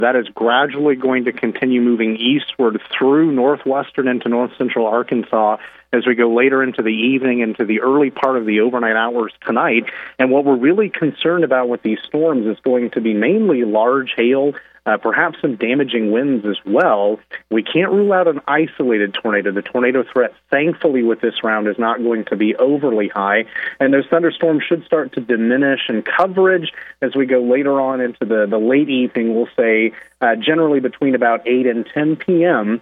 That is gradually going to continue moving eastward through northwestern into north central Arkansas as we go later into the evening, into the early part of the overnight hours tonight. And what we're really concerned about with these storms is going to be mainly large hail, perhaps some damaging winds as well. We can't rule out an isolated tornado. The tornado threat, thankfully, with this round is not going to be overly high, and those thunderstorms should start to diminish in coverage as we go later on into the late evening. We'll say generally between about 8 and 10 p.m.,